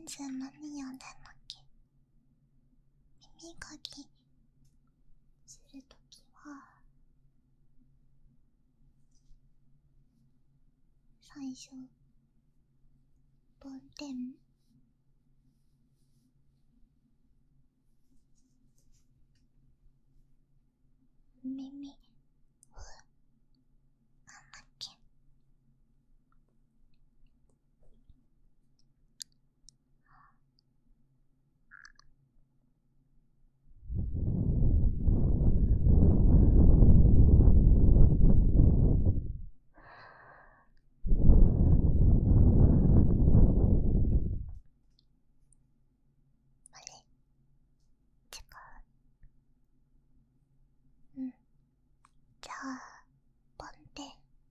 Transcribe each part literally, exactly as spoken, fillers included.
ず何読んでんだっけ。耳かきするときは最初梵天耳ふなんだっけ。あれ違う。うんじゃあ梵天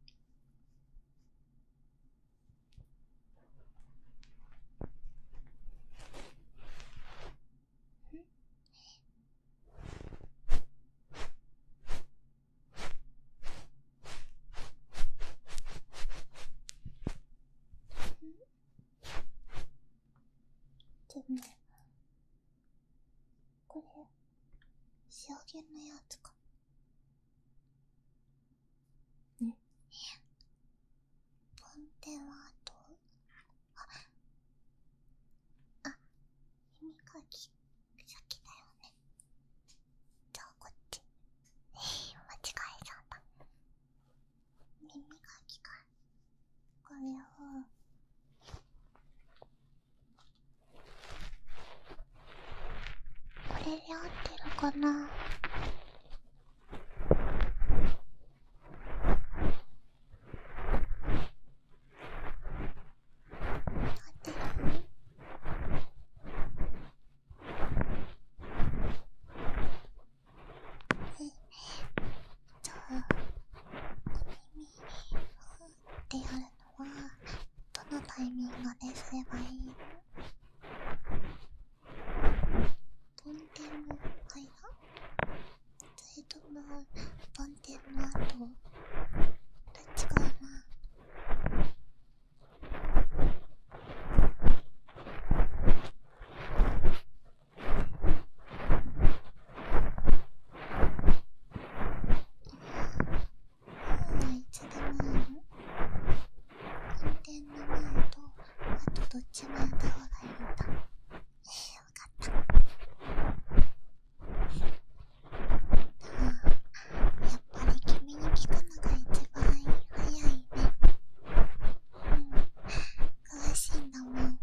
でもこれ仕上げのやつか。うん梵天はあとああ耳かき先だよね。じゃあこっちえー、間違えちゃった。耳かきか。これをこれで合ってるかな。合ってる？えじゃあお耳ふってやるのはどのタイミングですればいいの？梵天の間？それとも梵天の後？どっちかな。うんいつでもいいの？梵天の前とあとどっちもやった方がいいんだ。えー、わかった。やっぱり君に聞くのが一番早いね。うん、詳しいんだもん。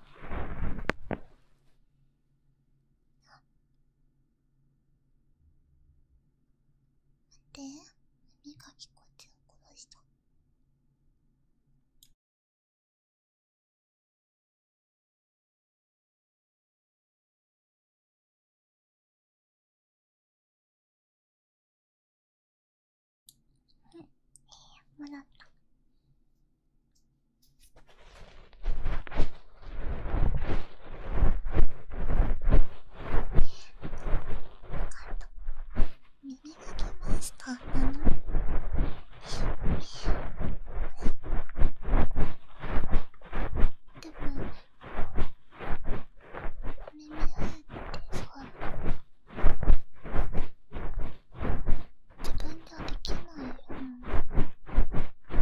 で、耳かきこっちを殺した。うん、もらった。わかった。耳かきマスターなの？でも耳ふってさ自分じゃできないよ。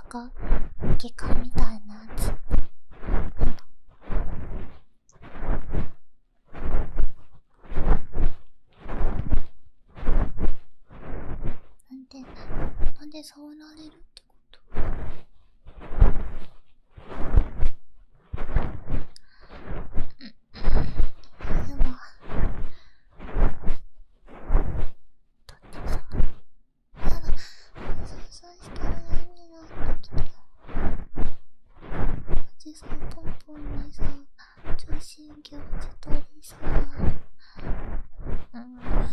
か外科みたいなやつ。やだ。なんでなんで触られるってこと？やだ。だってさ、やだ、そうそうしたら嫌になってきた。おじさんポンポンにさ、聴診器落ちたりさ、うん、なんか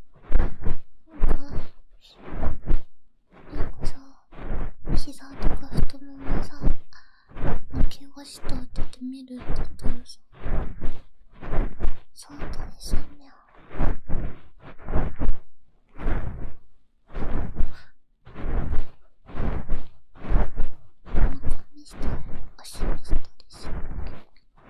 なんかさ、膝とか太ももさ、怪我したって言って見るって言ったらさ、触ったりすんねや。なんか見したり、足見したりするけど。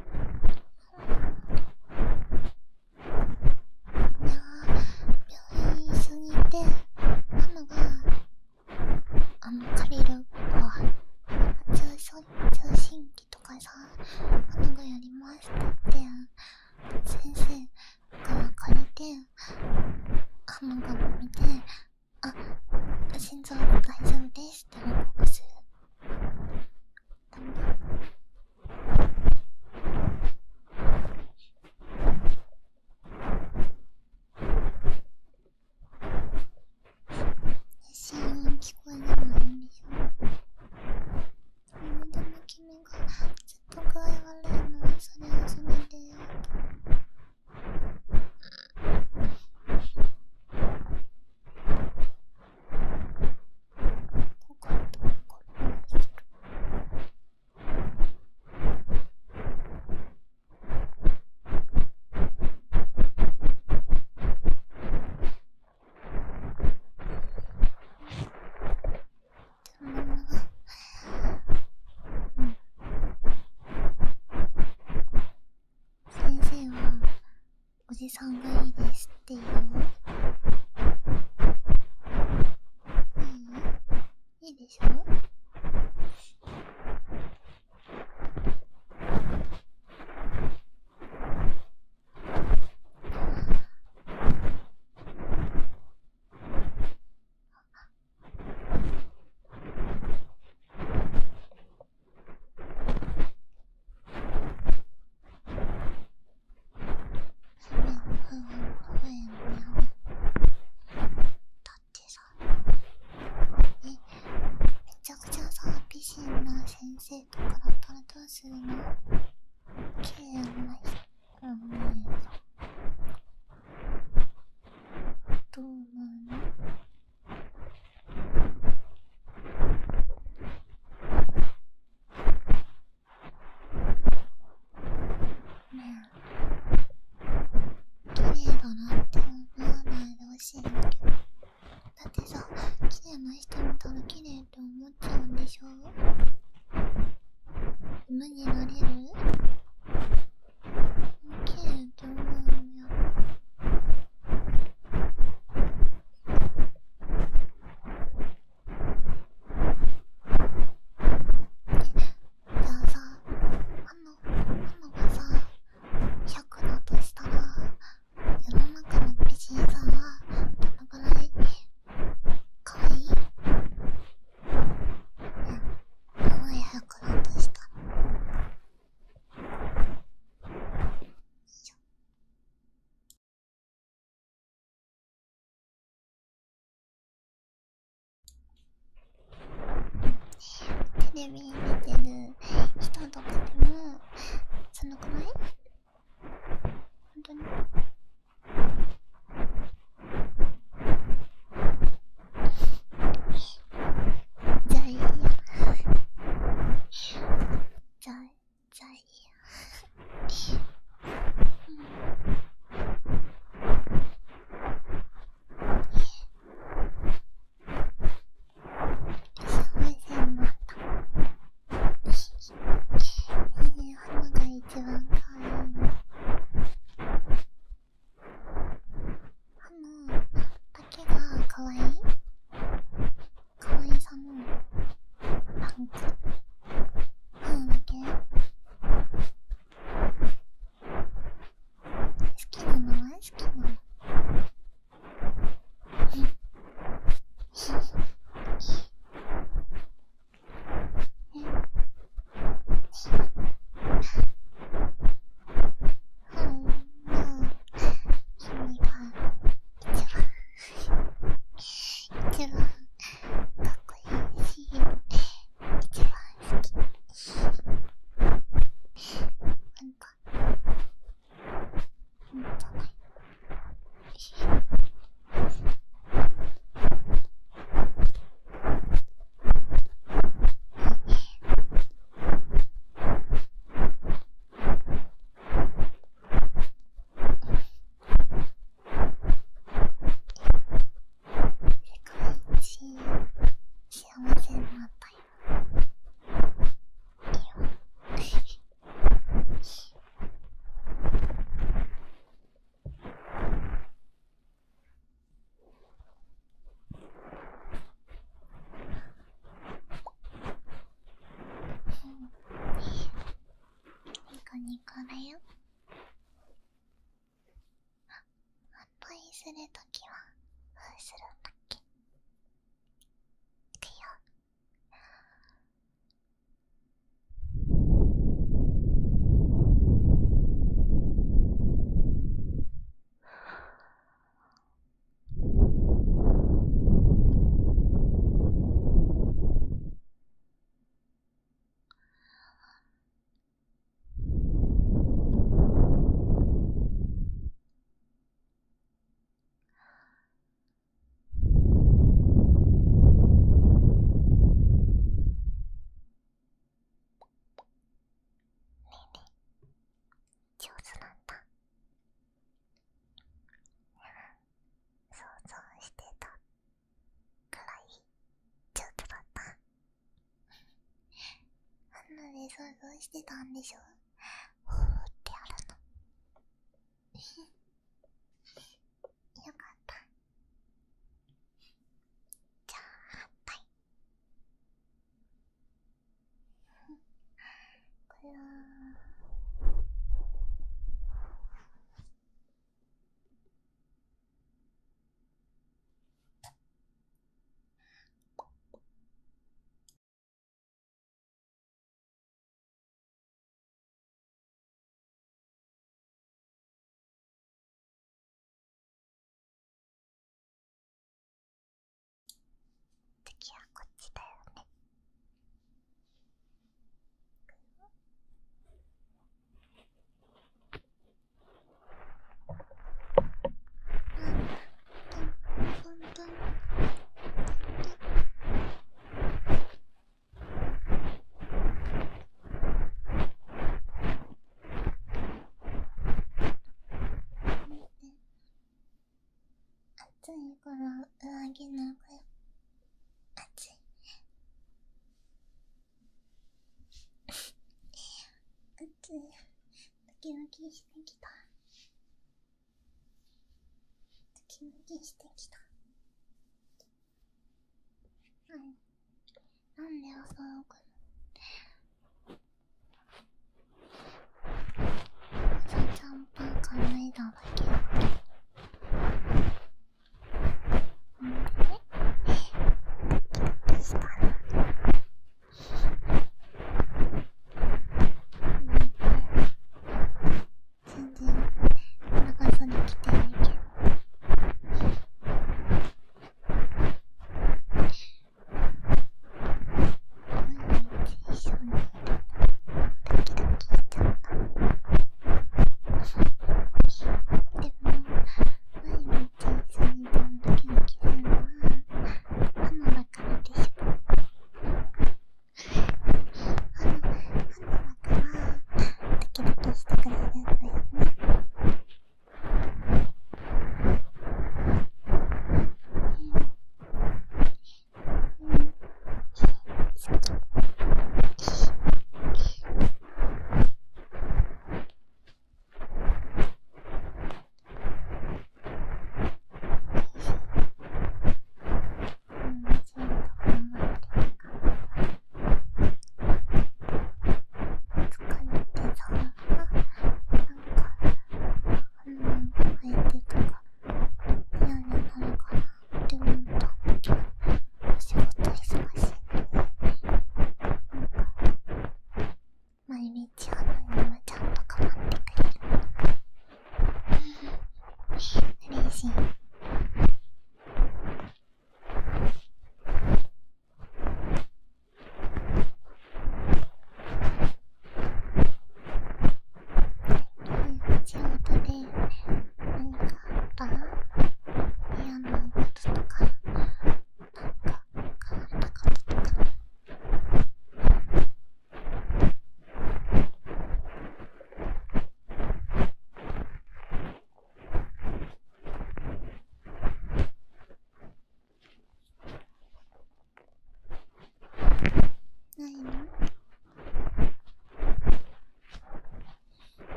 いやー、病院過ぎて、ママが、あの、借りるわ。聴診器とかさ、ママがやりましたって、先生が借りて、ハマが見て、あ、心臓大丈夫ですって報告する。ダメだ。心音聞こえないんでしょ。でも君がずっと具合悪いのはそれはそれでよ。ポカッとポカッとする。でもママが、うん、先生はおじさんがいいですって言う。いい？いいでしょ？ふめんふんふえんにゃん。だってさ、え、めちゃくちゃさ、美人な先生とかだったらどうするの？綺麗な人、うん、ねえさ、どう思うの？ねえ、綺麗だなって思わないでほしいんだけど。だってさ、綺麗な人見たら綺麗って思っちゃうんでしょ？無になれる？綺麗って思うのよ。じゃあさ、あの、あのがさ、ひゃくだとしたら、世の中の美人さんはどのくらい可愛い？ね、名前ひゃくだとしたら。よいしょ。テレビに出てる人とかでもそのくらい？本当に？じゃあいいや。じゃあ、じゃあいいや。うん。幸せになった。えー、花が一番可愛い。 像してたんでしょ。ふーってやるの。よかった。じゃあはい。これは次はこっちだよね。トントントン。暑いから上着脱ぐよ。暑い。暑い。ドキドキしてきた。ドキドキしてきた。はい。なんで朝起くの？朝ちゃんパン考えただけだけど。なんでね？ドキドキしたの？なんで全然長袖着てないけど。何？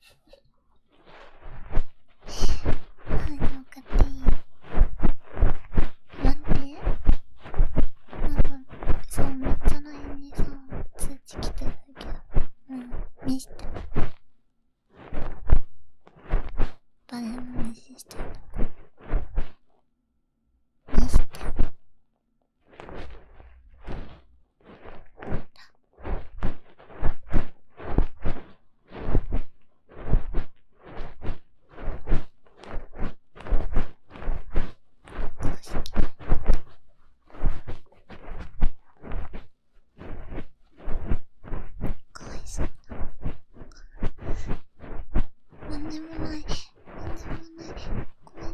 はい、送っていいよ。なんでなんか、そう、めっちゃ ライン にさ、通知来てるけど。うん、見して。誰も無視してるのか。見して。公式かわいそうな。なんでもない。なんでもない。ごめ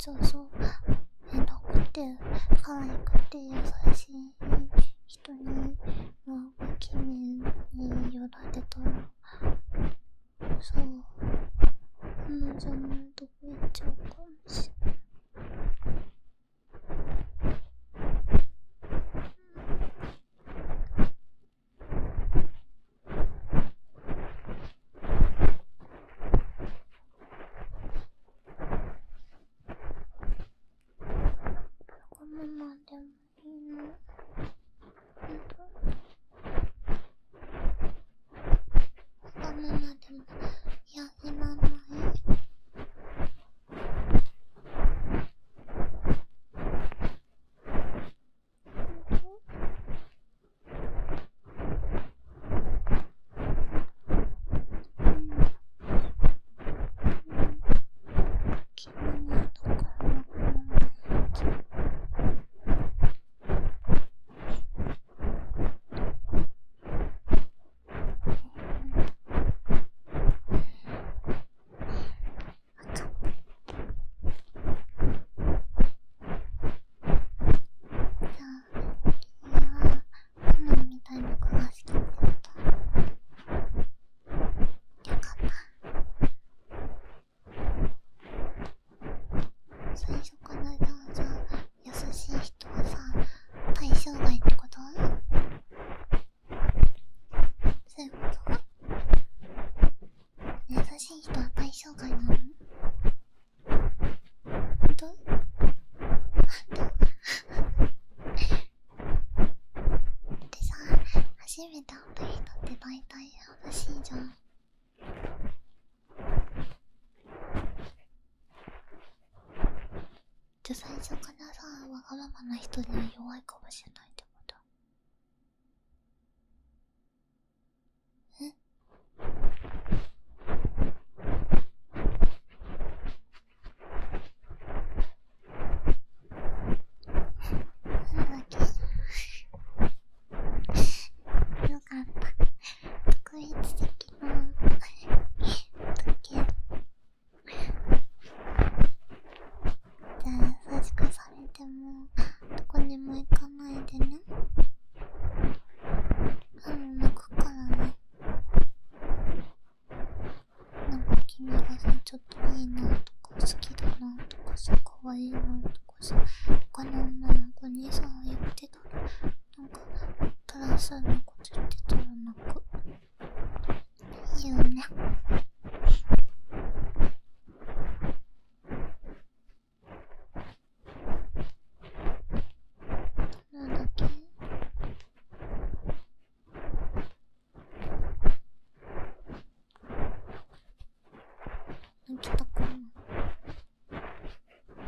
そうそう、えらくて可愛くて優しい人になんか君によられたら、そう彼女のとこ行っちゃうかもしれない。このままでもいいの？ほんと？このままでもやいらない？最初からさ、優しい人はさ、対象外ってこと？そういうこと？優しい人は対象外なの？ほんと？ほんと？でさ、初めて会った人って大体優しいじゃん。じゃ最初からさ、わがままな人には弱いかもしれないってこと？え？なんだっけ？よかった。特別的なだけ。じゃあ優しくされてもどこにも行かないでね。あの泣くからね。なんか君がさ、ちょっといいなとか好きだなとかさ、可愛いなとかさ、他の女の子にさ言ってたら、なんかプラスのこと言ってたら泣く。いいよね。なんだっけ？泣きたくない。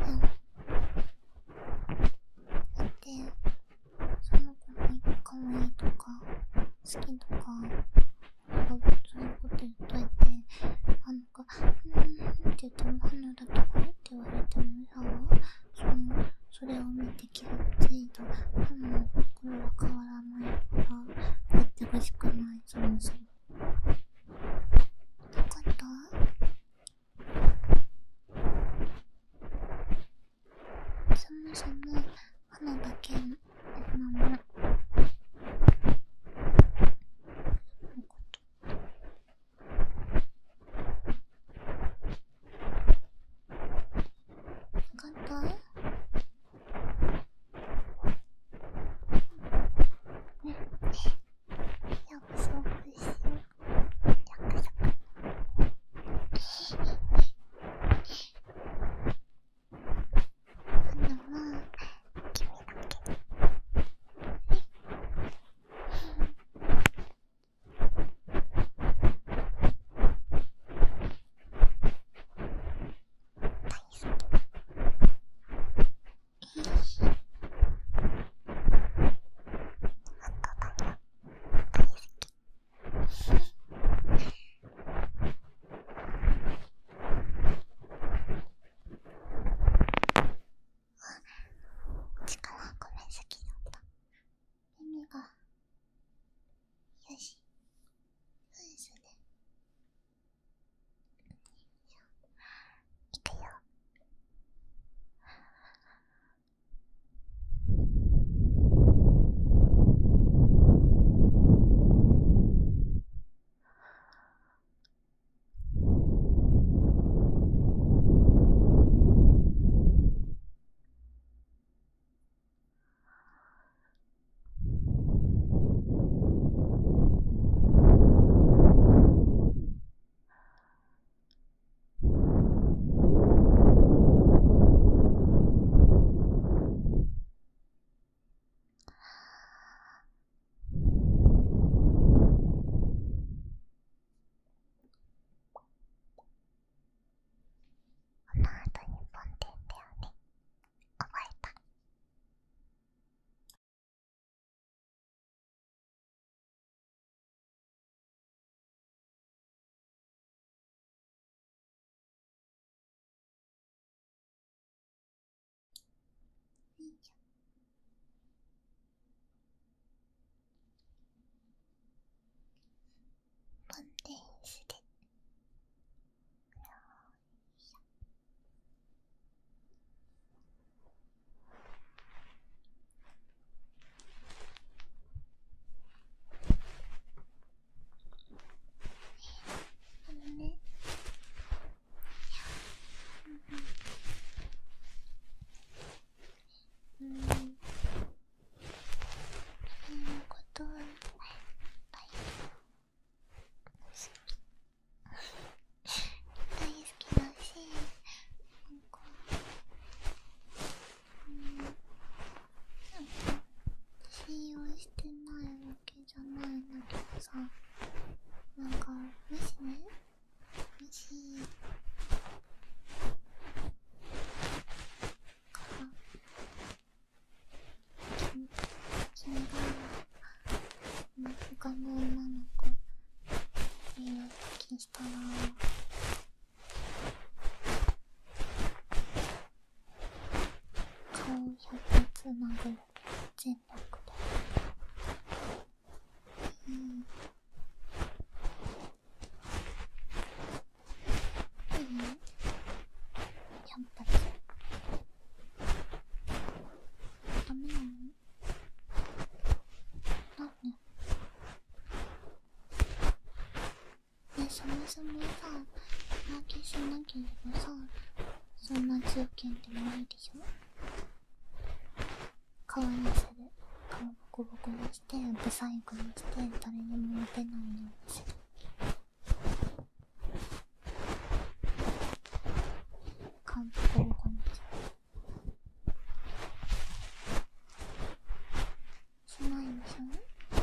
つなぐ全力で。うん。いい？やっぱりダメなの？なんで？ね、そもそもさ、浮気しなければさ、そんな条件でもないでしょ。顔痩せる、顔ボコボコにしてブサイクにして誰にもモテないようにする。顔ボコボコにする。しないでしょ。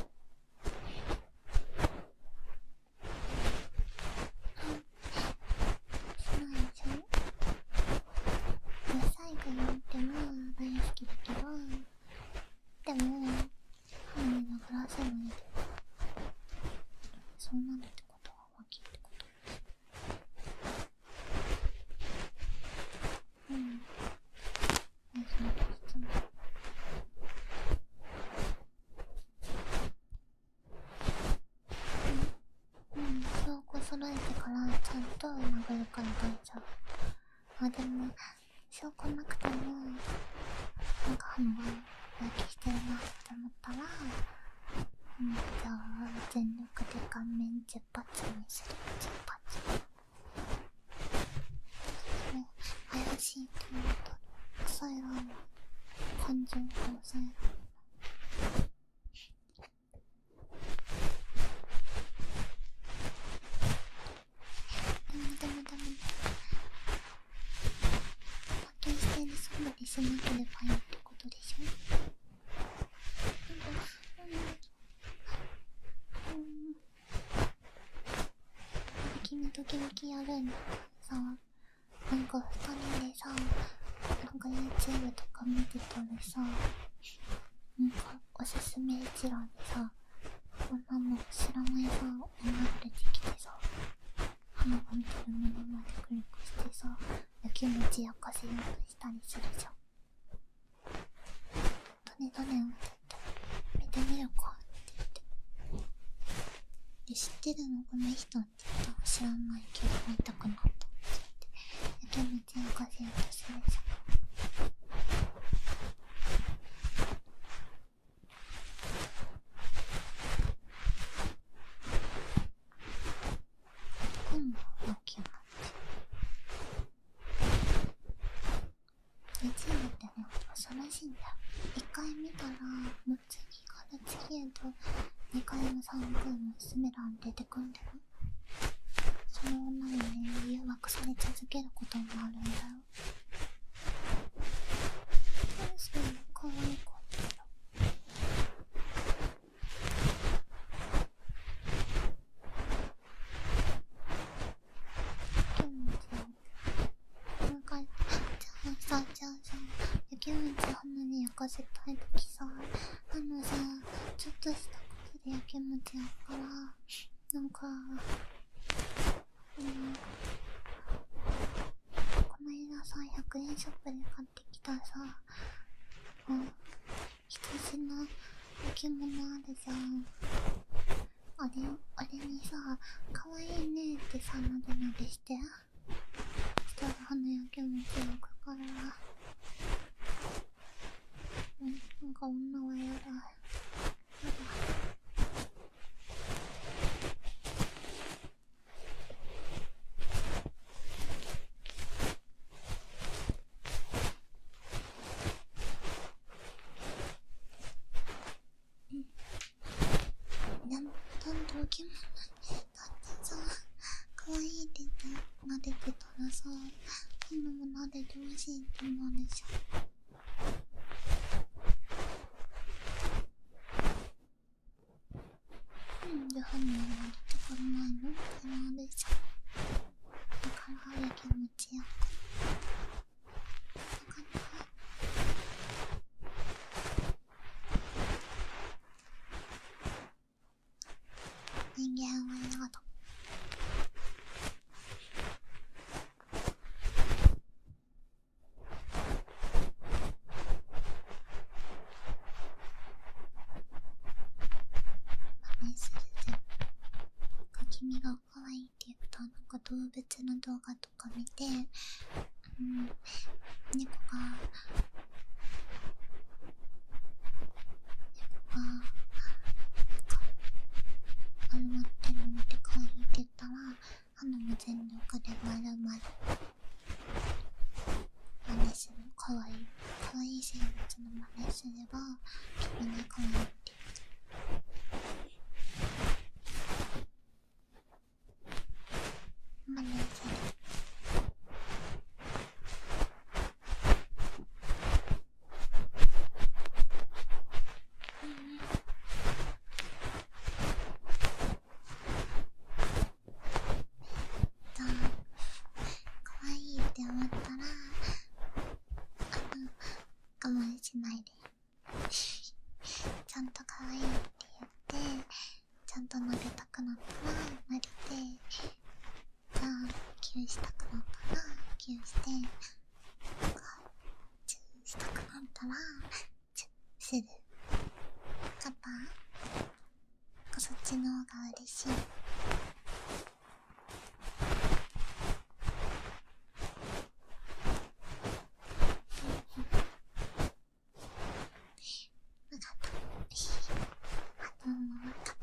しないでしょ。ブサイクなんても大好きだけど、でも犯人のグラスもいいけど、そうなるってことは浮気ってこと。うん。ね、その質問。うん、うん、証拠揃えてからちゃんと殴るから大丈夫。あ、でも証拠なくてもなんか犯人が浮気してるなって思ったら、うん、じゃあ全力で顔面じゅっ発にする。じゅっ発。それ怪しいと思ったら抑えられない。感情を抑えられない。でもでもでも浮気してるそばにしなければいいってことでしょ。うん、君時々やるんだからさ、なんかふたりでさ、なんか YouTube とか見てたらさ、なんかおすすめ一覧でさ、こんなの知らないさ、女が出てきてさ、花が見てる目の前でクリックしてさ、焼きもち焼かせようとしたりするじゃん。どれどれを見てみるかって言って。で、知ってるのこの人って言ったら知らないけど見たくなったって言って、焼きもち焼かせようとするじゃん。今度は焼きもち。YouTube ってね、恐ろしいんだよ。一回見たら、もう次から次へとにかいもさんかいもおすすめ欄出てくんだよ。その女にね、誘惑され続けることもあるんだよ。そういう可愛い子ってよ。焼きもちをなんか、じゃあさ、じゃあさ、焼きもち鼻に焼かせたいときさ、あのさ、ちょっとしたことで焼きもちやから、なんか、うん、この間さ、ひゃくえんショップで買ってきたさ、うん、羊の置物あるじゃん。あれ、あれにさ、かわいいねってさ、なでなでして。したら鼻焼きもち焼くから。うん、なんか女はやだ。やだ。うん。いや、なんで置物だってさ、かわいいって言って撫でてたらさ、今も撫でてほしいって思うでしょ。なんで歯に撫でてくれないのって思うでしょ。だから焼きもち焼く。だから人間は嫌だ。 動物の動画とか見て、うん、猫が猫が丸まってるので可愛いって言ったら、ハナも全力で丸々真似する。可愛い可愛い生物の真似すれば君に可愛いって言う。真似する。じゃあ可愛いって思ったら、あの我慢しないでちゃんと可愛いって言って、ちゃんと撫でたくなったら撫でて、じゃあキューしたくなったらキューして、チューしたくなったらチューする。パパそっちの方が嬉しい。分かった。あとも分かった。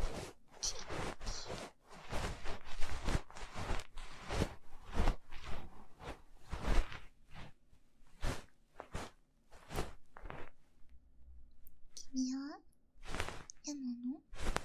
君は嫌なの？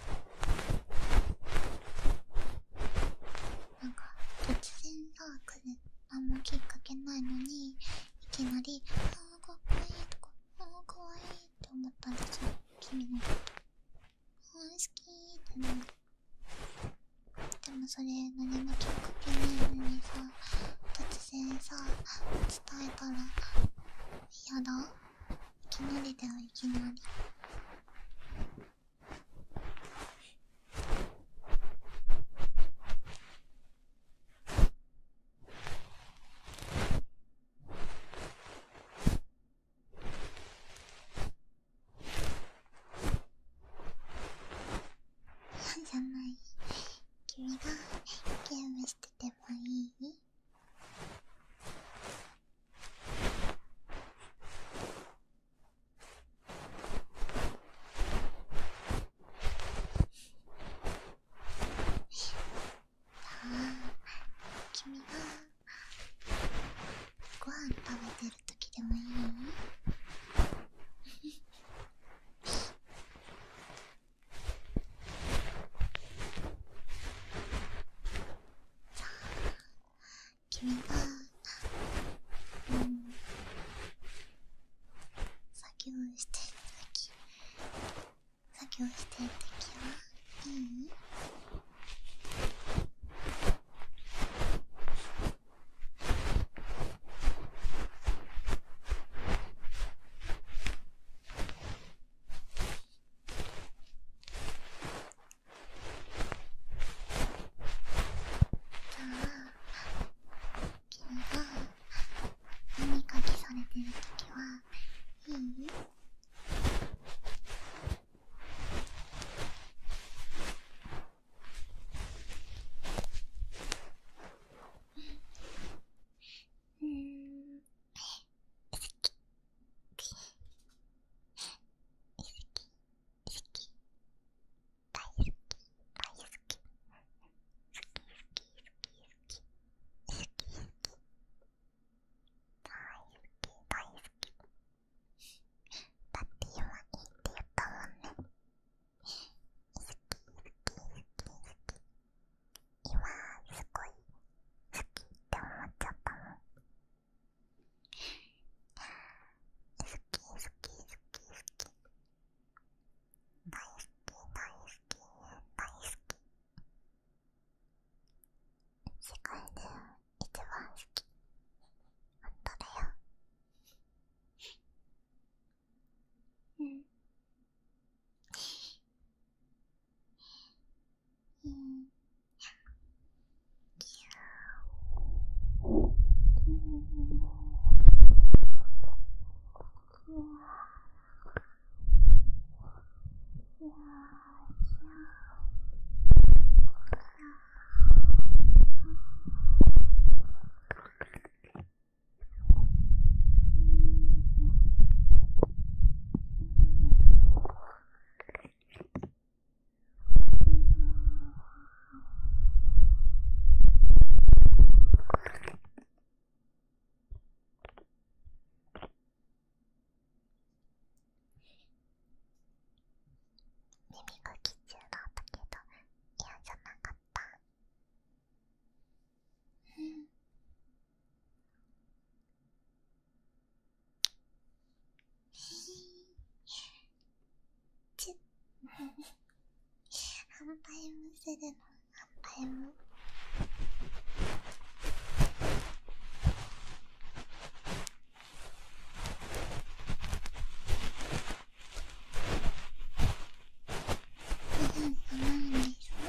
なんか突然さ、来る何もきっかけないのにいきなり「あーかっこいい」とか「あーかわいい」って思ったんですよ、君のこと。あー好きってなる。でもそれ何もきっかけないのにさ、突然さ伝えたら嫌だ。いきなりだよ、いきなり。嫌じゃない。君がゲームしててもいい？じゃあ君がご飯食べてる時でもいい？じゃあ君がうん作業してる時作業してる時はいい？じゃあ君が耳かきされてる時はいい？うーん好き好き好き大好き大好き好き好き好き好き好き好き好き大好き大好き。だって今いいって言ったもんね。好き好き好き好き。今すごい好きって思っちゃったもん。好き好き好き好き大好き大好き大好き。世界で一番好き。本当だよ。うんうんいやー反対ムするの。反対ム。ふふんじゃないんですか？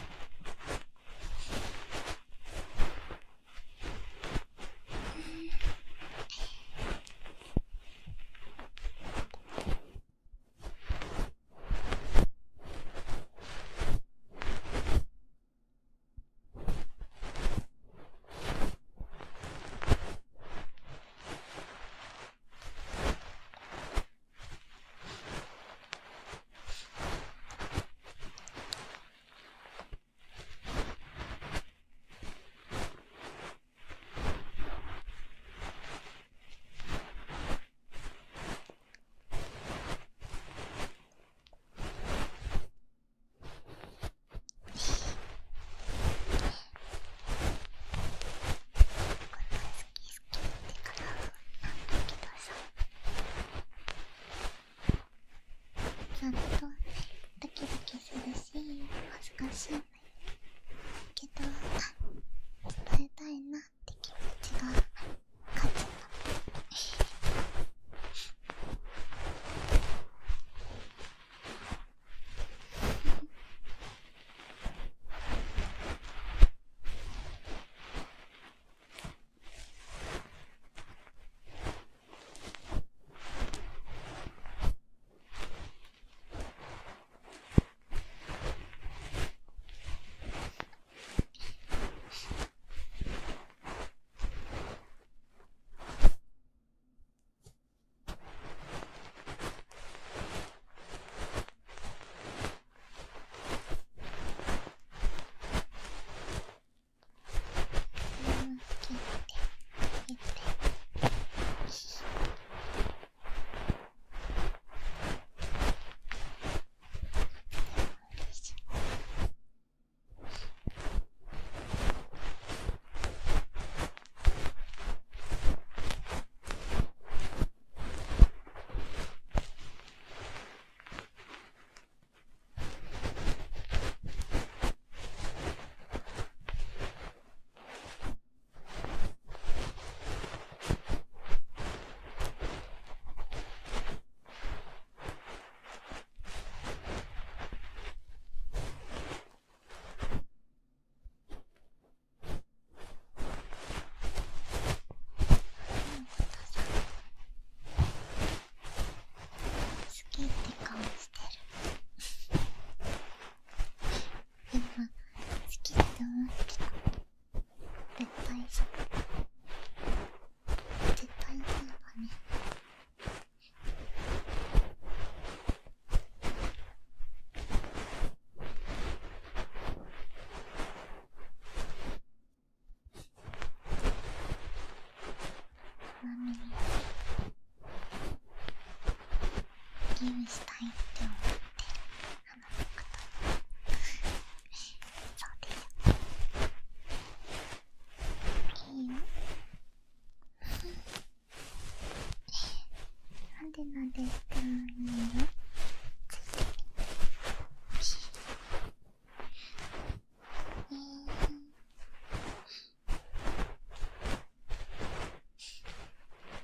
ちゃんとドキドキするし恥ずかしいんだよけど、伝えたいなって気持ちが勝つの。好きって顔してる。今好きって思ってた。絶対そう。絶対そうだね。なのにギブしたいって思ってる。あなたのことそうでしょ。いいよ。なんでなんでってもいいよ。ついてみて。えー、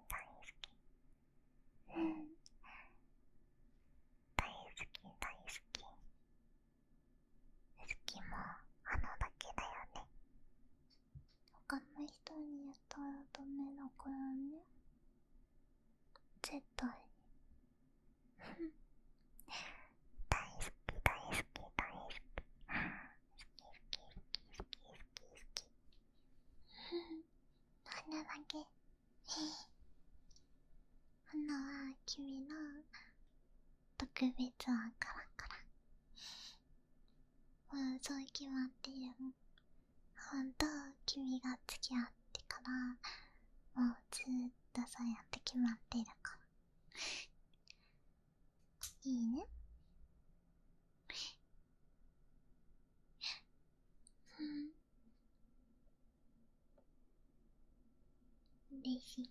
大好き。うん、大好き大好き。好きもあのだけだよね。他の人に言ったらダメだからね、絶対に。大好き大好き大好き。好き好き好き好き好き好き。花だけ。花は君の特別だからから。もうそう決まってるもん。ほんと君が付き合ってからもうずーっとそうやって決まってるから。いいね。うん、嬉しい。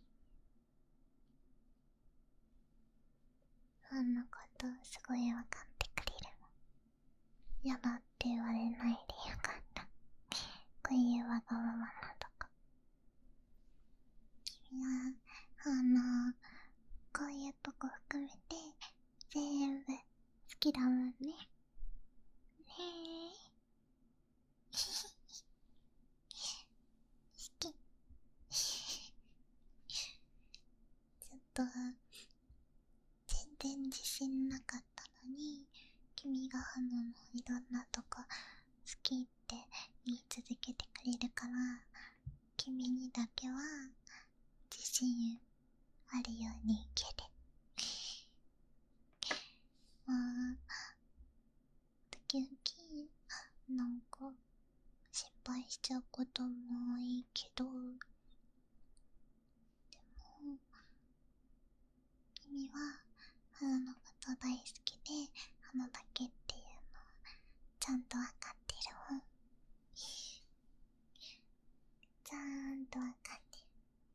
あんなことすごいわかってくれるもん。嫌だって言われないでよかった。こういうわがままなとこ。君はあと全然自信なかったのに、君が花のいろんなとこ好きって言い続けてくれるから、君にだけは自信あるように生きる。まあ時々なんか失敗しちゃうことも多いけど、でも君は花のこと大好きで、花だけっていうのちゃんとわかってるもん。ちゃんとわかってる。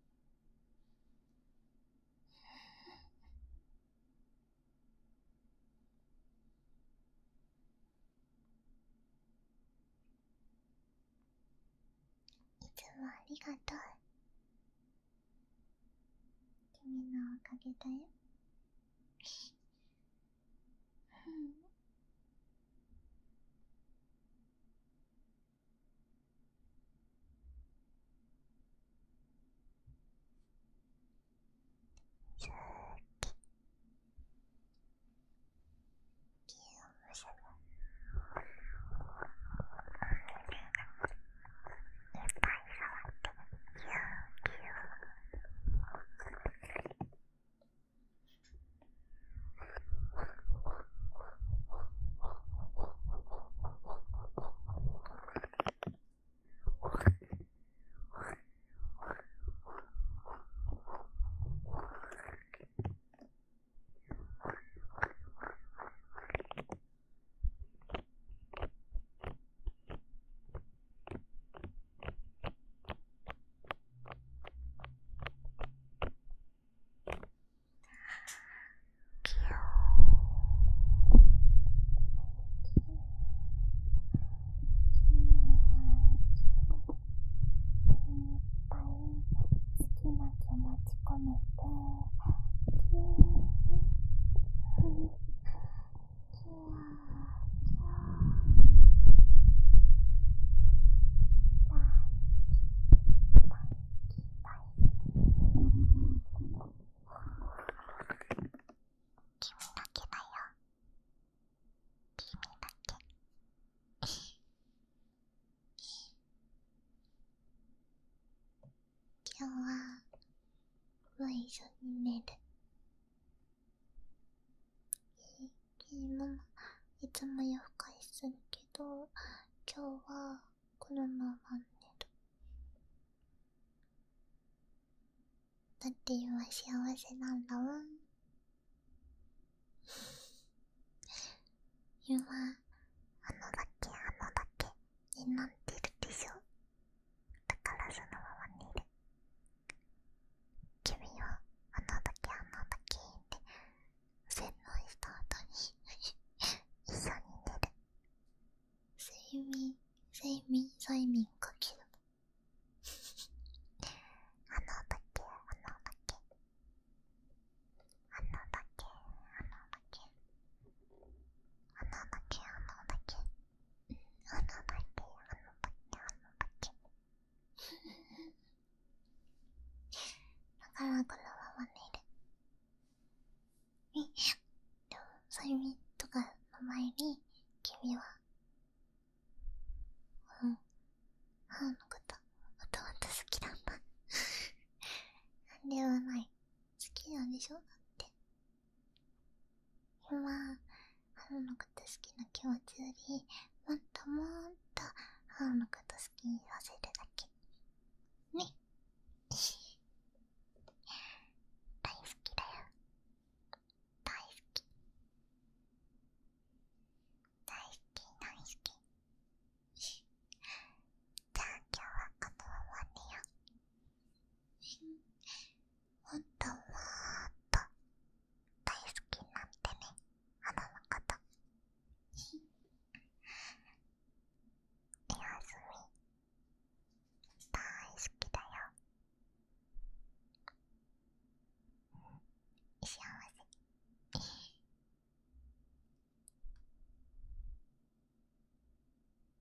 いつもありがとう。君のおかげだよ。うん。好き。気を結ぶ。いっぱい触ってキューキュ好きな気持ち込めてキューキューキュー大好き大好き。君だけだよ。君だけ。今日はもう一緒に寝る。君もいつも夜更かしするけど、今日はこのまま寝る。だって今幸せなんだもん。今あのだけあのだけになってるでしょ。だからそのまま寝る。君はあのだけあのだけって洗脳した後に一緒に寝る。睡眠睡眠催眠かける。あのだけあのだけあのだけあのだけあのだけあのだけあのだけあのだけあのだけだからこのまま寝る。でも催眠とかの前に君はうん、母のこともともと好きなんだ。なんではない。好きなんでしょだって。今母のこと好きな気持ちよりもっともっと母のこと好きにさせる